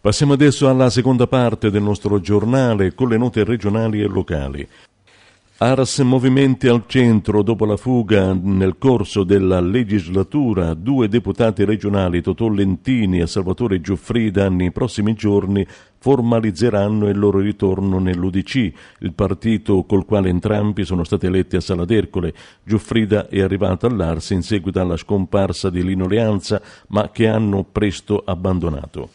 Passiamo adesso alla seconda parte del nostro giornale con le note regionali e locali. Ars movimenti al centro dopo la fuga nel corso della legislatura. 2 deputati regionali, Totò Lentini e Salvatore Giuffrida, nei prossimi giorni formalizzeranno il loro ritorno nell'UDC, il partito col quale entrambi sono stati eletti a Sala d'Ercole. Giuffrida è arrivata all'Ars in seguito alla scomparsa di Lino Leanza, ma che hanno presto abbandonato.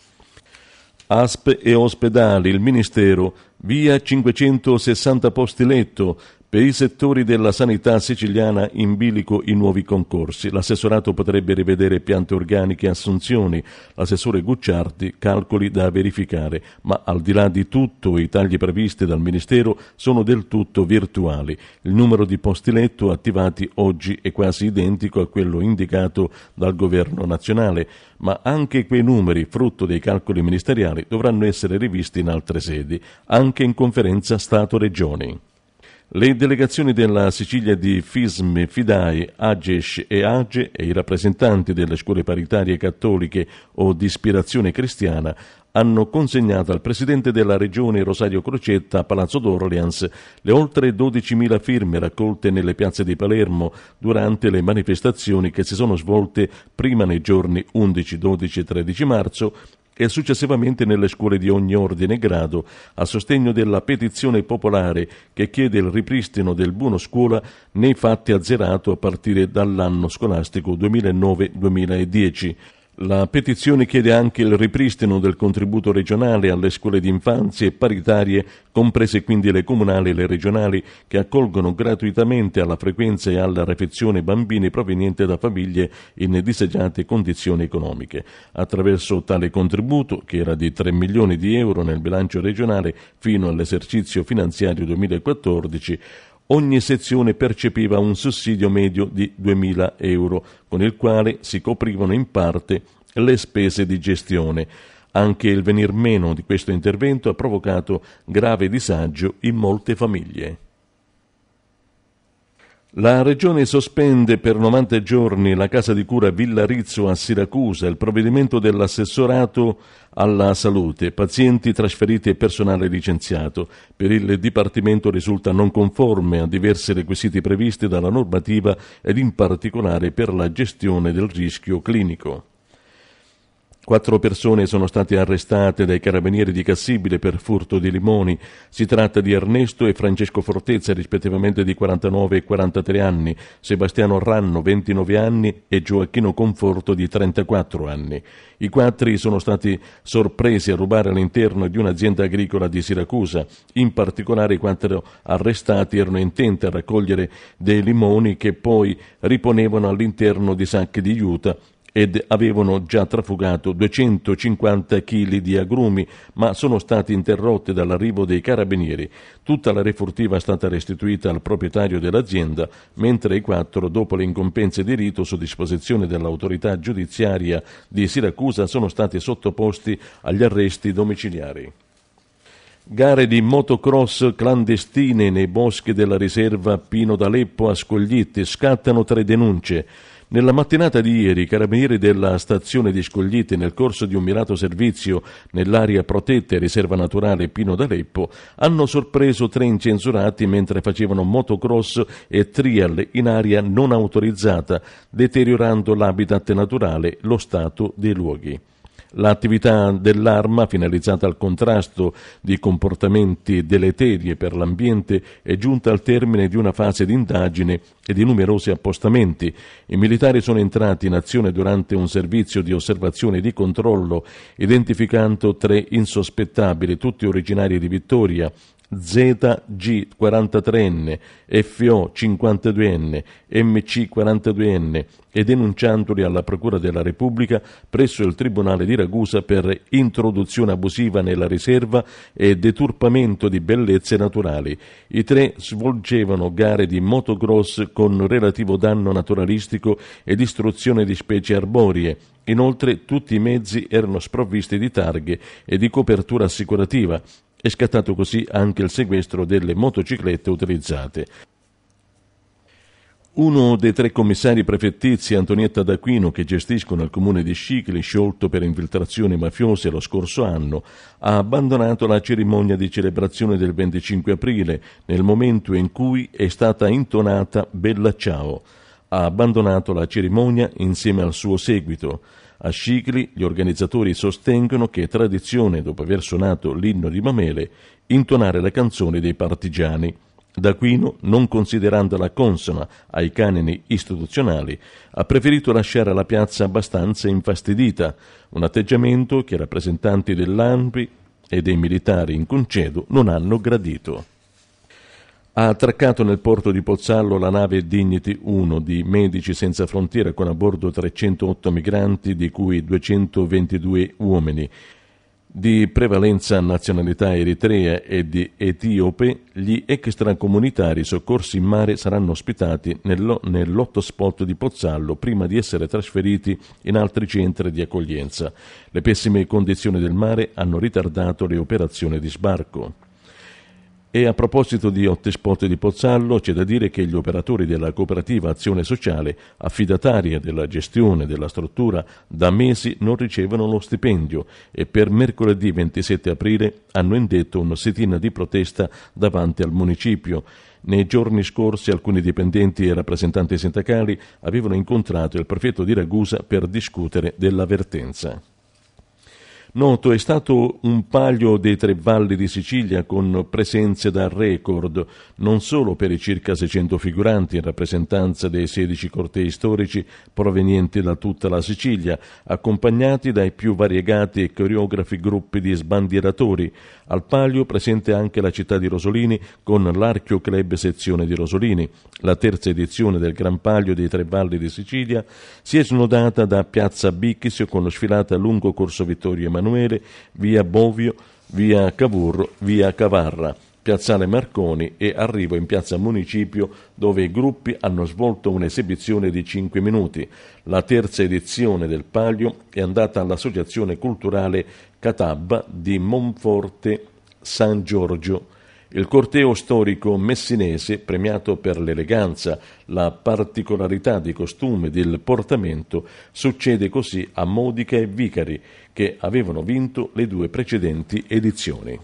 ASP e ospedali, il Ministero, via 560 posti letto. Per i settori della sanità siciliana in bilico i nuovi concorsi. L'assessorato potrebbe rivedere piante organiche e assunzioni. L'assessore Gucciardi calcoli da verificare, ma al di là di tutto i tagli previsti dal Ministero sono del tutto virtuali. Il numero di posti letto attivati oggi è quasi identico a quello indicato dal Governo nazionale, ma anche quei numeri, frutto dei calcoli ministeriali, dovranno essere rivisti in altre sedi, anche in conferenza Stato-Regioni. Le delegazioni della Sicilia di FISM, FIDAI, AGES e AGE e i rappresentanti delle scuole paritarie cattoliche o di ispirazione cristiana hanno consegnato al Presidente della Regione Rosario Crocetta a Palazzo d'Orleans le oltre 12.000 firme raccolte nelle piazze di Palermo durante le manifestazioni che si sono svolte prima nei giorni 11, 12 e 13 marzo e successivamente nelle scuole di ogni ordine e grado a sostegno della petizione popolare che chiede il ripristino del buono scuola nei fatti azzerato a partire dall'anno scolastico 2009-2010. La petizione chiede anche il ripristino del contributo regionale alle scuole di infanzia e paritarie, comprese quindi le comunali e le regionali, che accolgono gratuitamente alla frequenza e alla refezione bambini provenienti da famiglie in disagiate condizioni economiche. Attraverso tale contributo, che era di 3 milioni di euro nel bilancio regionale fino all'esercizio finanziario 2014, ogni sezione percepiva un sussidio medio di 2.000 euro, con il quale si coprivano in parte le spese di gestione. Anche il venir meno di questo intervento ha provocato grave disagio in molte famiglie. La Regione sospende per 90 giorni la casa di cura Villa Rizzo a Siracusa, il provvedimento dell'assessorato alla salute, pazienti trasferiti e personale licenziato. Per il Dipartimento risulta non conforme a diversi requisiti previsti dalla normativa ed in particolare per la gestione del rischio clinico. 4 persone sono state arrestate dai carabinieri di Cassibile per furto di limoni. Si tratta di Ernesto e Francesco Fortezza, rispettivamente di 49 e 43 anni, Sebastiano Ranno, 29 anni, e Gioacchino Conforto, di 34 anni. I 4 sono stati sorpresi a rubare all'interno di un'azienda agricola di Siracusa. In particolare i 4 arrestati erano intenti a raccogliere dei limoni che poi riponevano all'interno di sacchi di juta ed avevano già trafugato 250 kg di agrumi, ma sono stati interrotti dall'arrivo dei carabinieri. Tutta la refurtiva è stata restituita al proprietario dell'azienda, mentre i 4, dopo le incombenze di rito su disposizione dell'autorità giudiziaria di Siracusa, sono stati sottoposti agli arresti domiciliari. Gare di motocross clandestine nei boschi della riserva Pino d'Aleppo a Scoglitti, scattano 3 denunce. Nella mattinata di ieri i carabinieri della stazione di Scoglitti, nel corso di un mirato servizio nell'area protetta e riserva naturale Pino d'Aleppo, hanno sorpreso 3 incensurati mentre facevano motocross e trial in area non autorizzata, deteriorando l'habitat naturale, lo stato dei luoghi. L'attività dell'Arma, finalizzata al contrasto di comportamenti deleteri per l'ambiente, è giunta al termine di una fase di indagine e di numerosi appostamenti. I militari sono entrati in azione durante un servizio di osservazione e di controllo, identificando 3 insospettabili, tutti originari di Vittoria, ZG 43enne, FO 52enne, MC 42enne, e denunciandoli alla Procura della Repubblica presso il Tribunale di Ragusa per introduzione abusiva nella riserva e deturpamento di bellezze naturali. I 3 svolgevano gare di motocross con relativo danno naturalistico e distruzione di specie arborie. Inoltre tutti i mezzi erano sprovvisti di targhe e di copertura assicurativa. È scattato così anche il sequestro delle motociclette utilizzate. Uno dei 3 commissari prefettizi, Antonietta D'Aquino, che gestiscono il comune di Scicli, sciolto per infiltrazioni mafiose lo scorso anno, ha abbandonato la cerimonia di celebrazione del 25 aprile nel momento in cui è stata intonata Bella Ciao. Ha abbandonato la cerimonia insieme al suo seguito. A Scicli gli organizzatori sostengono che è tradizione, dopo aver suonato l'inno di Mamele, intonare le canzoni dei partigiani. D'Aquino, non considerandola consona ai canoni istituzionali, ha preferito lasciare la piazza abbastanza infastidita, un atteggiamento che i rappresentanti dell'ANPI e dei militari in concedo non hanno gradito. Ha attraccato nel porto di Pozzallo la nave Dignity 1 di Medici Senza Frontiere con a bordo 308 migranti, di cui 222 uomini. Di prevalenza nazionalità eritrea e di etiope, gli extracomunitari soccorsi in mare saranno ospitati nell'hotspot di Pozzallo prima di essere trasferiti in altri centri di accoglienza. Le pessime condizioni del mare hanno ritardato le operazioni di sbarco. E a proposito di hotspot di Pozzallo, c'è da dire che gli operatori della cooperativa Azione Sociale, affidataria della gestione della struttura, da mesi non ricevono lo stipendio e per mercoledì 27 aprile hanno indetto un sit-in di protesta davanti al municipio. Nei giorni scorsi alcuni dipendenti e rappresentanti sindacali avevano incontrato il prefetto di Ragusa per discutere dell'avvertenza. Noto è stato un palio dei 3 valli di Sicilia con presenze da record, non solo per i circa 600 figuranti in rappresentanza dei 16 cortei storici provenienti da tutta la Sicilia, accompagnati dai più variegati e coreografi gruppi di sbandieratori. Al palio presente anche la città di Rosolini con l'Archio Club sezione di Rosolini. La terza edizione del Gran Palio dei 3 valli di Sicilia si è snodata da Piazza Bicchissio con sfilata lungo Corso Vittorio Emanuele, via Bovio, via Cavourro, via Cavarra, piazzale Marconi e arrivo in piazza Municipio, dove i gruppi hanno svolto un'esibizione di 5 minuti. La terza edizione del Palio è andata all'Associazione Culturale Catabba di Monforte San Giorgio. Il corteo storico messinese, premiato per l'eleganza, la particolarità di costume e del portamento, succede così a Modica e Vicari, che avevano vinto le 2 precedenti edizioni.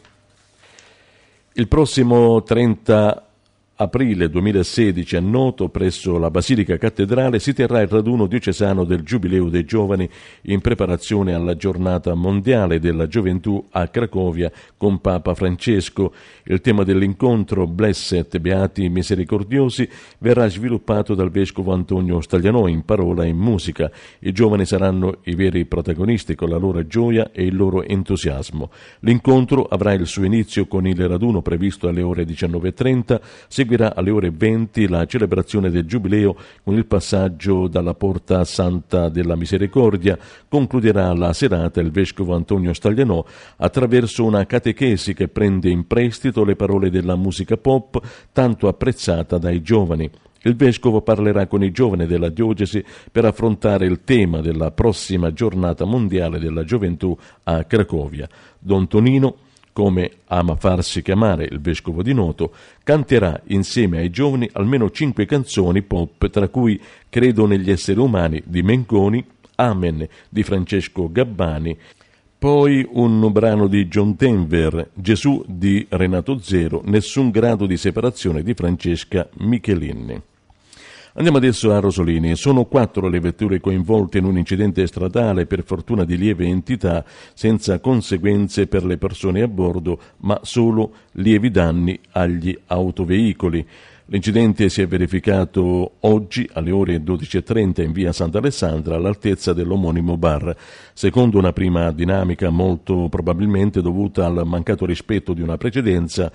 Il prossimo 30 aprile 2016 a Noto, presso la Basilica Cattedrale, si terrà il raduno diocesano del Giubileo dei Giovani in preparazione alla giornata mondiale della gioventù a Cracovia con Papa Francesco. Il tema dell'incontro, Blessed, Beati Misericordiosi, verrà sviluppato dal vescovo Antonio Staglianò in parola e in musica. I giovani saranno i veri protagonisti con la loro gioia e il loro entusiasmo. L'incontro avrà il suo inizio con il raduno previsto alle ore 19:30, seguirà alle ore 20 la celebrazione del Giubileo con il passaggio dalla Porta Santa della Misericordia. Concluderà la serata il vescovo Antonio Staglianò attraverso una catechesi che prende in prestito le parole della musica pop tanto apprezzata dai giovani. Il vescovo parlerà con i giovani della diocesi per affrontare il tema della prossima giornata mondiale della gioventù a Cracovia. Don Tonino, come ama farsi chiamare il vescovo di Noto, canterà insieme ai giovani almeno 5 canzoni pop, tra cui Credo negli esseri umani di Menconi, Amen di Francesco Gabbani, poi un brano di John Denver, Gesù di Renato Zero, Nessun grado di separazione di Francesca Michelin. Andiamo adesso a Rosolini. Sono 4 le vetture coinvolte in un incidente stradale, per fortuna di lieve entità, senza conseguenze per le persone a bordo, ma solo lievi danni agli autoveicoli. L'incidente si è verificato oggi alle ore 12:30 in via Sant'Alessandra, all'altezza dell'omonimo bar. Secondo una prima dinamica, molto probabilmente dovuta al mancato rispetto di una precedenza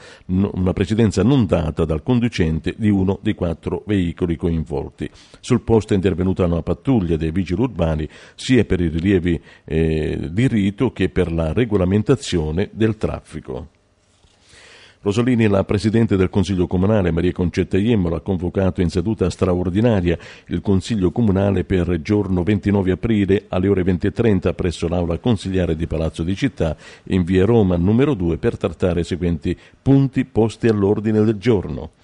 non data dal conducente di uno dei 4 veicoli coinvolti. Sul posto è intervenuta una pattuglia dei vigili urbani sia per i rilievi di rito che per la regolamentazione del traffico. Rosolini, la Presidente del Consiglio Comunale Maria Concetta Iemmola, ha convocato in seduta straordinaria il Consiglio Comunale per giorno 29 aprile alle ore 20:30 presso l'Aula Consiliare di Palazzo di Città in via Roma numero 2 per trattare i seguenti punti posti all'ordine del giorno.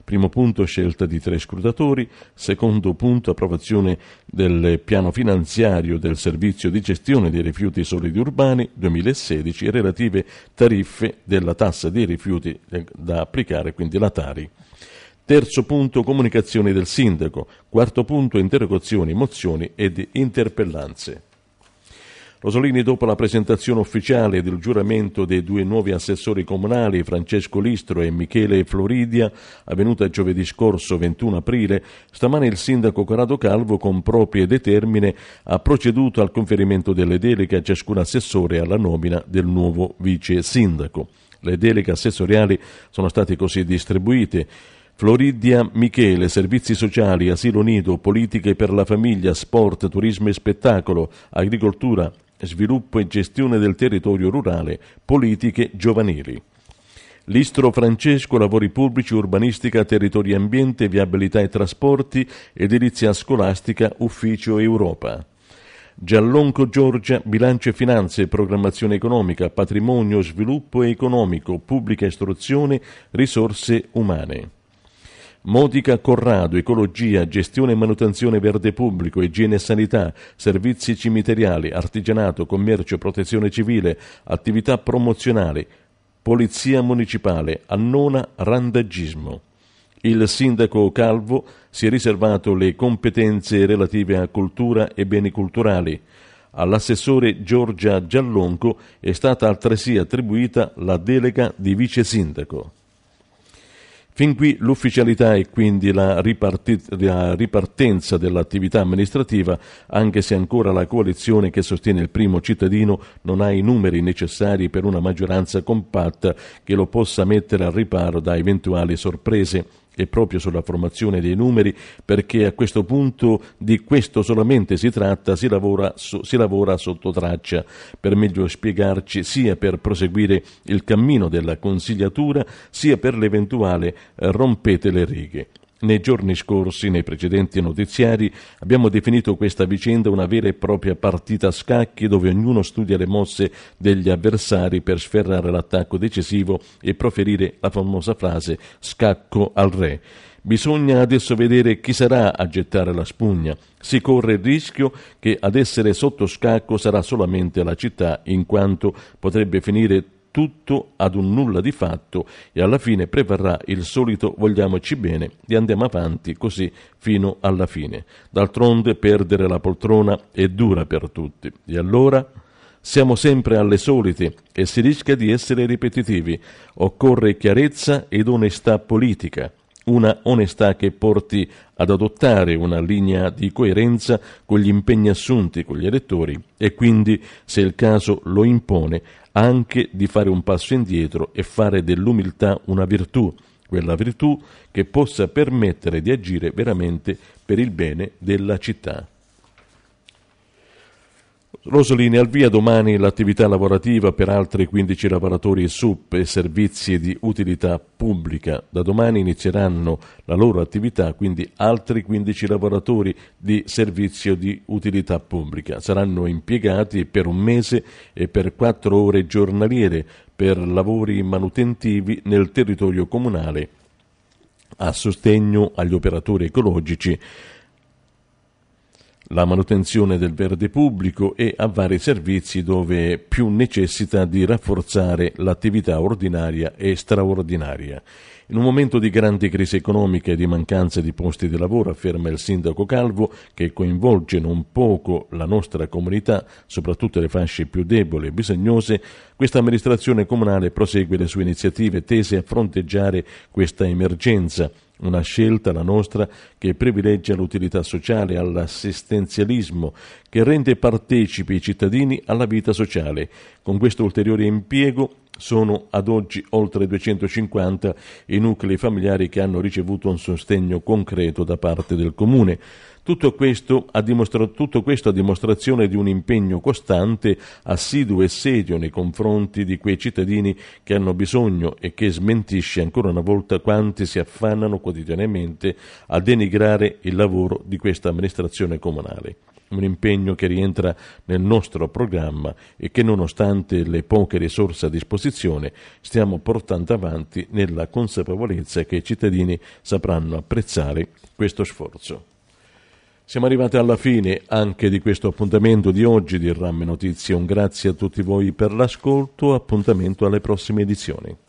Primo punto, scelta di 3 scrutatori. Secondo punto, approvazione del piano finanziario del servizio di gestione dei rifiuti solidi urbani 2016 e relative tariffe della tassa dei rifiuti da applicare, quindi la Tari. Terzo punto, comunicazioni del sindaco. Quarto punto, interrogazioni, mozioni ed interpellanze. Rosolini, dopo la presentazione ufficiale del giuramento dei 2 nuovi assessori comunali, Francesco Listro e Michele Floridia, avvenuta giovedì scorso 21 aprile, stamane il sindaco Corrado Calvo, con proprie determine, ha proceduto al conferimento delle deleghe a ciascun assessore e alla nomina del nuovo vice sindaco. Le deleghe assessoriali sono state così distribuite: Floridia Michele, servizi sociali, asilo nido, politiche per la famiglia, sport, turismo e spettacolo, agricoltura, sviluppo e gestione del territorio rurale, politiche giovanili. Listro Francesco, lavori pubblici, urbanistica, territorio e ambiente, viabilità e trasporti, edilizia scolastica, ufficio Europa. Giallonco Giorgia, bilancio e finanze, programmazione economica, patrimonio, sviluppo economico, pubblica istruzione, risorse umane. Modica Corrado, ecologia, gestione e manutenzione verde pubblico, igiene e sanità, servizi cimiteriali, artigianato, commercio, protezione civile, attività promozionali, polizia municipale, Annona, randagismo. Il sindaco Calvo si è riservato le competenze relative a cultura e beni culturali. All'assessore Giorgia Giallonco è stata altresì attribuita la delega di vice sindaco. Fin qui l'ufficialità e quindi la ripartenza dell'attività amministrativa, anche se ancora la coalizione che sostiene il primo cittadino non ha i numeri necessari per una maggioranza compatta che lo possa mettere al riparo da eventuali sorprese. E proprio sulla formazione dei numeri, perché a questo punto di questo solamente si tratta, si lavora sotto traccia, per meglio spiegarci, sia per proseguire il cammino della consigliatura, sia per l'eventuale rompete le righe. Nei giorni scorsi, nei precedenti notiziari, abbiamo definito questa vicenda una vera e propria partita a scacchi dove ognuno studia le mosse degli avversari per sferrare l'attacco decisivo e proferire la famosa frase «scacco al re». Bisogna adesso vedere chi sarà a gettare la spugna. Si corre il rischio che ad essere sotto scacco sarà solamente la città, in quanto potrebbe finire tutto ad un nulla di fatto e alla fine prevarrà il solito vogliamoci bene e andiamo avanti così fino alla fine. D'altronde perdere la poltrona è dura per tutti. E allora siamo sempre alle solite e si rischia di essere ripetitivi. Occorre chiarezza ed onestà politica. Una onestà che porti ad adottare una linea di coerenza con gli impegni assunti con gli elettori e quindi, se il caso lo impone, anche di fare un passo indietro e fare dell'umiltà una virtù, quella virtù che possa permettere di agire veramente per il bene della città. Rosolini, al via domani l'attività lavorativa per altri 15 lavoratori SUP e servizi di utilità pubblica. Da domani inizieranno la loro attività, quindi altri 15 lavoratori di servizio di utilità pubblica. Saranno impiegati per 1 mese e per 4 ore giornaliere per lavori manutentivi nel territorio comunale a sostegno agli operatori ecologici, la manutenzione del verde pubblico e a vari servizi dove più necessita di rafforzare l'attività ordinaria e straordinaria. In un momento di grande crisi economica e di mancanza di posti di lavoro, afferma il sindaco Calvo, che coinvolge non poco la nostra comunità, soprattutto le fasce più deboli e bisognose, questa amministrazione comunale prosegue le sue iniziative tese a fronteggiare questa emergenza. Una scelta, la nostra, che privilegia l'utilità sociale all'assistenzialismo, che rende partecipi i cittadini alla vita sociale. Con questo ulteriore impiego sono ad oggi oltre 250 i nuclei familiari che hanno ricevuto un sostegno concreto da parte del Comune. Tutto questo a dimostrazione di un impegno costante, assiduo e serio nei confronti di quei cittadini che hanno bisogno e che smentisce ancora una volta quanti si affannano quotidianamente a denigrare il lavoro di questa amministrazione comunale. un impegno che rientra nel nostro programma e che, nonostante le poche risorse a disposizione, stiamo portando avanti nella consapevolezza che i cittadini sapranno apprezzare questo sforzo. Siamo arrivati alla fine anche di questo appuntamento di oggi di RAM Notizie. Un grazie a tutti voi per l'ascolto, appuntamento alle prossime edizioni.